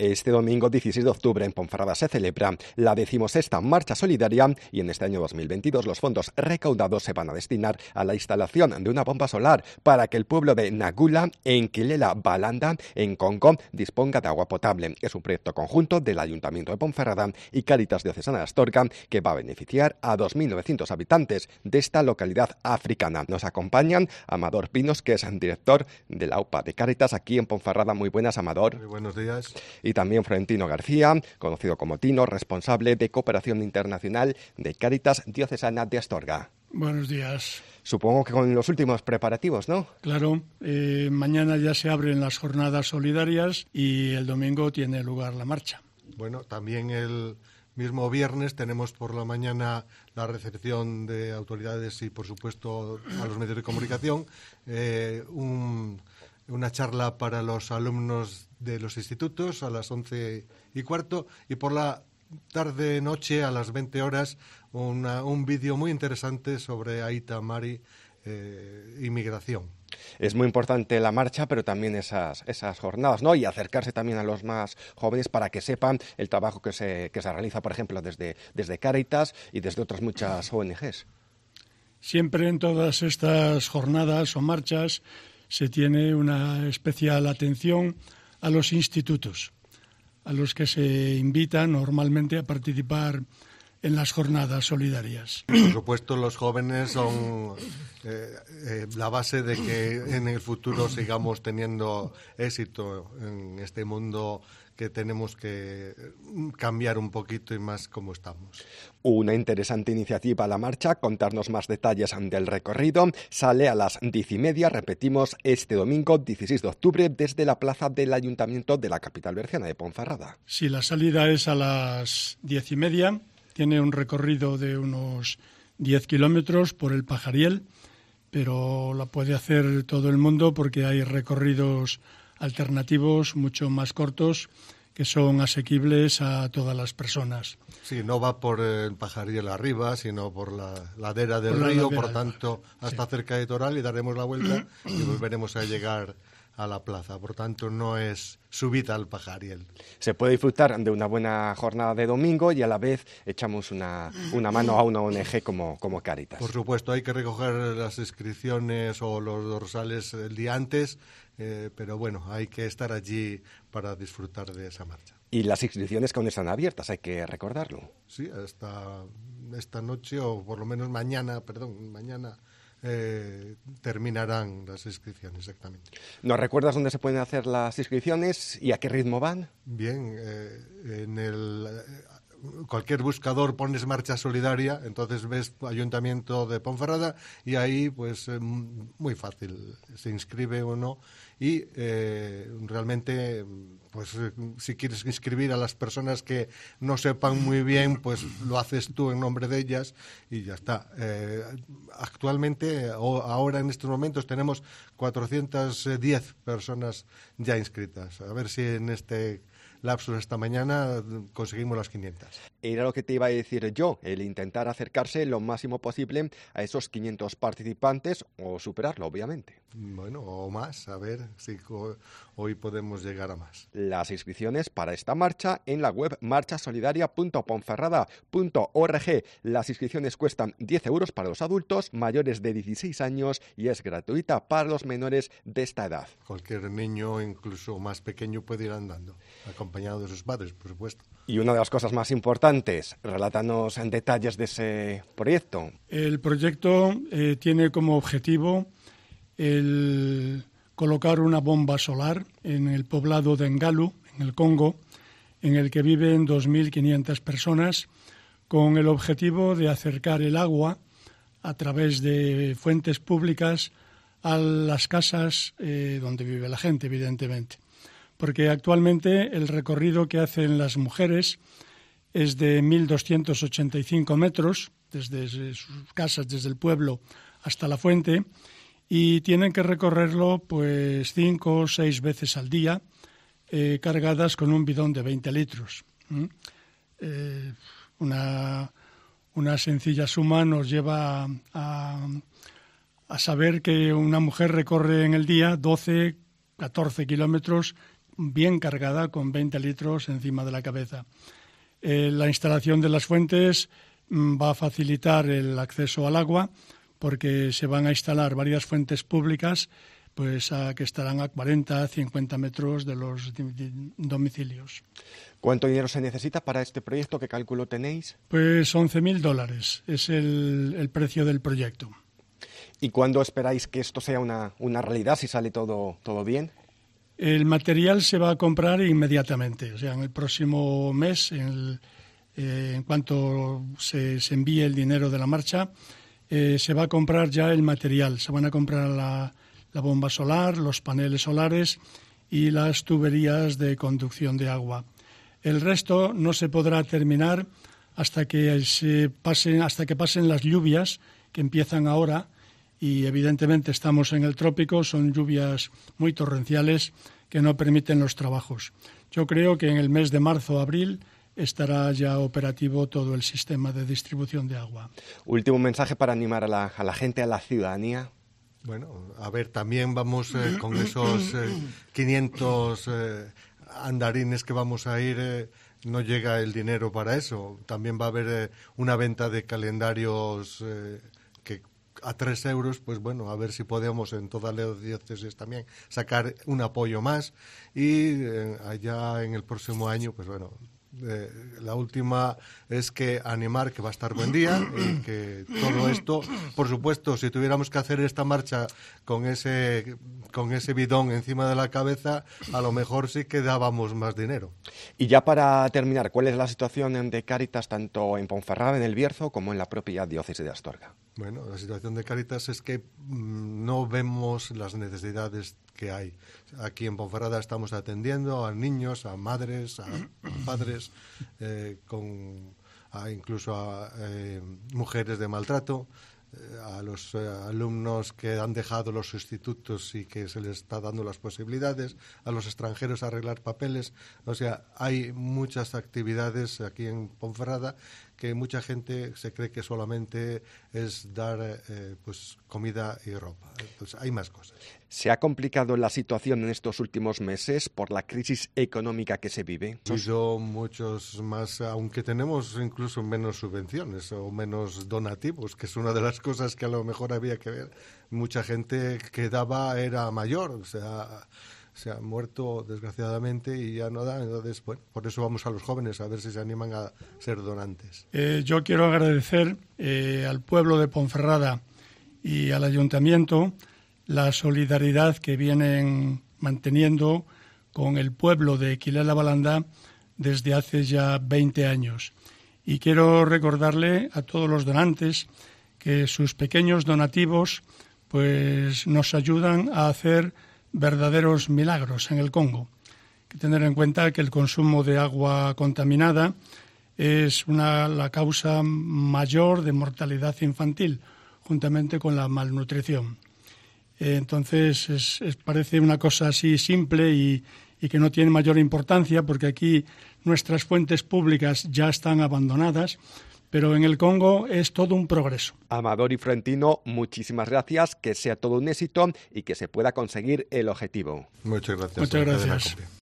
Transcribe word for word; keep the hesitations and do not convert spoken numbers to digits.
Este domingo dieciséis de octubre en Ponferrada se celebra la decimosexta Marcha Solidaria y en este año dos mil veintidós los fondos recaudados se van a destinar a la instalación de una bomba solar para que el pueblo de Nagula, en Quilela Balanda, en Conco, disponga de agua potable. Es un proyecto conjunto del Ayuntamiento de Ponferrada y Cáritas Diocesana de Astorga que va a beneficiar a dos mil novecientos habitantes de esta localidad africana. Nos acompañan Amador Pinos, que es director de la U P A de Cáritas aquí en Ponferrada. Muy buenas, Amador. Muy buenos días. Y también Florentino García, conocido como Tino, responsable de Cooperación Internacional de Cáritas Diocesana de Astorga. Buenos días. Supongo que con los últimos preparativos, ¿no? Claro, eh, mañana ya se abren las jornadas solidarias y el domingo tiene lugar la marcha. Bueno, también el mismo viernes tenemos por la mañana la recepción de autoridades y, por supuesto, a los medios de comunicación, eh, un, una charla para los alumnos de los institutos a las once y cuarto y por la tarde-noche a las veinte horas una, un vídeo muy interesante sobre Aita Mari, eh, inmigración. Es muy importante la marcha, pero también esas, esas jornadas, ¿no? Y acercarse también a los más jóvenes para que sepan el trabajo que se, que se realiza, por ejemplo, desde, desde Cáritas y desde otras muchas O N Ges. Siempre en todas estas jornadas o marchas se tiene una especial atención a los institutos, a los que se invita normalmente a participar en las jornadas solidarias. Por supuesto, los jóvenes son eh, eh, la base de que en el futuro sigamos teniendo éxito en este mundo que tenemos que cambiar un poquito y más como estamos. Una interesante iniciativa la marcha. Contarnos más detalles del recorrido. Sale a las diez y media, repetimos, este domingo dieciséis de octubre desde la plaza del Ayuntamiento de la capital berciana de Ponferrada. Sí, la salida es a las diez y media. Tiene un recorrido de unos diez kilómetros por el Pajariel, pero la puede hacer todo el mundo porque hay recorridos alternativos mucho más cortos que son asequibles a todas las personas. Sí, no va por el Pajariel arriba, sino por la ladera del por río, ladera, por tanto, hasta sí. cerca de Toral y daremos la vuelta y volveremos a llegar a la plaza. Por tanto, no es subida al Pajariel. Se puede disfrutar de una buena jornada de domingo y a la vez echamos una, una mano a una O N Ge como, como Cáritas. Por supuesto, hay que recoger las inscripciones o los dorsales el día antes, eh, pero bueno, hay que estar allí para disfrutar de esa marcha. Y las inscripciones que aún están abiertas, hay que recordarlo. Sí, hasta esta noche o por lo menos mañana, perdón, mañana Eh, terminarán las inscripciones, exactamente. ¿Nos recuerdas dónde se pueden hacer las inscripciones y a qué ritmo van? Bien, eh, en el cualquier buscador pones Marcha Solidaria, entonces ves Ayuntamiento de Ponferrada y ahí pues eh, muy fácil, se inscribe o no y eh, realmente pues si quieres inscribir a las personas que no sepan muy bien, pues lo haces tú en nombre de ellas y ya está. Eh, actualmente, o ahora en estos momentos, tenemos cuatrocientas diez personas ya inscritas. A ver si en este lapsus esta mañana conseguimos las quinientas. Era lo que te iba a decir yo, el intentar acercarse lo máximo posible a esos quinientos participantes o superarlo, obviamente. Bueno, o más, a ver si hoy podemos llegar a más. Las inscripciones para esta marcha en la web marchasolidaria punto ponferrada punto org. Las inscripciones cuestan diez euros para los adultos mayores de dieciséis años y es gratuita para los menores de esta edad. Cualquier niño, incluso más pequeño, puede ir andando, acompañado de sus padres, por supuesto. Y una de las cosas más importantes, relátanos en detalles de ese proyecto. El proyecto eh, tiene como objetivo el colocar una bomba solar en el poblado de Ngalu, en el Congo, en el que viven dos mil quinientas personas, con el objetivo de acercar el agua a través de fuentes públicas a las casas eh, donde vive la gente, evidentemente. Porque actualmente el recorrido que hacen las mujeres es de mil doscientos ochenta y cinco metros, desde sus casas, desde el pueblo hasta la fuente, y tienen que recorrerlo pues cinco o seis veces al día, eh, cargadas con un bidón de veinte litros. ¿Mm? Eh, una, una sencilla suma nos lleva a, a saber que una mujer recorre en el día doce, catorce kilómetros bien cargada con veinte litros encima de la cabeza. Eh, la instalación de las fuentes mm, va a facilitar el acceso al agua porque se van a instalar varias fuentes públicas pues a, que estarán a cuarenta, cincuenta metros de los domicilios. ¿Cuánto dinero se necesita para este proyecto? ¿Qué cálculo tenéis? Pues once mil dólares es el, el precio del proyecto. ¿Y cuándo esperáis que esto sea una, una realidad, si sale todo, todo bien? El material se va a comprar inmediatamente, o sea, en el próximo mes, en, el, eh, en cuanto se, se envíe el dinero de la marcha, eh, se va a comprar ya el material. Se van a comprar la, la bomba solar, los paneles solares y las tuberías de conducción de agua. El resto no se podrá terminar hasta que se pasen, hasta que pasen las lluvias que empiezan ahora. Y evidentemente estamos en el trópico, son lluvias muy torrenciales que no permiten los trabajos. Yo creo que en el mes de marzo o abril estará ya operativo todo el sistema de distribución de agua. Último mensaje para animar a la, a la gente, a la ciudadanía. Bueno, a ver, también vamos eh, con esos eh, quinientos eh, andarines que vamos a ir, eh, no llega el dinero para eso. También va a haber eh, una venta de calendarios eh, que a tres euros, pues bueno, a ver si podemos en toda la diócesis también sacar un apoyo más y eh, allá en el próximo año, pues bueno, eh, la última es que animar que va a estar buen día y que todo esto, por supuesto, si tuviéramos que hacer esta marcha con ese con ese bidón encima de la cabeza, a lo mejor sí que dábamos más dinero. Y ya para terminar, ¿cuál es la situación de Cáritas tanto en Ponferrada, en El Bierzo, como en la propia diócesis de Astorga? Bueno, la situación de Cáritas es que mmm, no vemos las necesidades que hay. Aquí en Ponferrada estamos atendiendo a niños, a madres, a padres, eh, con, a incluso a eh, mujeres de maltrato, eh, a los eh, alumnos que han dejado los institutos y que se les está dando las posibilidades, a los extranjeros a arreglar papeles. O sea, hay muchas actividades aquí en Ponferrada que mucha gente se cree que solamente es dar eh, pues comida y ropa. Entonces, hay más cosas. ¿Se ha complicado la situación en estos últimos meses por la crisis económica que se vive? Ha habido muchos más, aunque tenemos incluso menos subvenciones o menos donativos, que es una de las cosas que a lo mejor había que ver. Mucha gente que daba era mayor, o sea, se ha muerto desgraciadamente y ya no da. Entonces, bueno, por eso vamos a los jóvenes a ver si se animan a ser donantes. Eh, yo quiero agradecer eh, al pueblo de Ponferrada y al ayuntamiento la solidaridad que vienen manteniendo con el pueblo de Quilela-Balanda desde hace ya veinte años. Y quiero recordarle a todos los donantes que sus pequeños donativos pues nos ayudan a hacer verdaderos milagros en el Congo. Hay que tener en cuenta que el consumo de agua contaminada es una, la causa mayor de mortalidad infantil, juntamente con la malnutrición. Entonces, es, es, parece una cosa así simple y, y que no tiene mayor importancia, porque aquí nuestras fuentes públicas ya están abandonadas, pero en el Congo es todo un progreso. Amador y Florentino, muchísimas gracias, que sea todo un éxito y que se pueda conseguir el objetivo. Muchas gracias. Muchas gracias.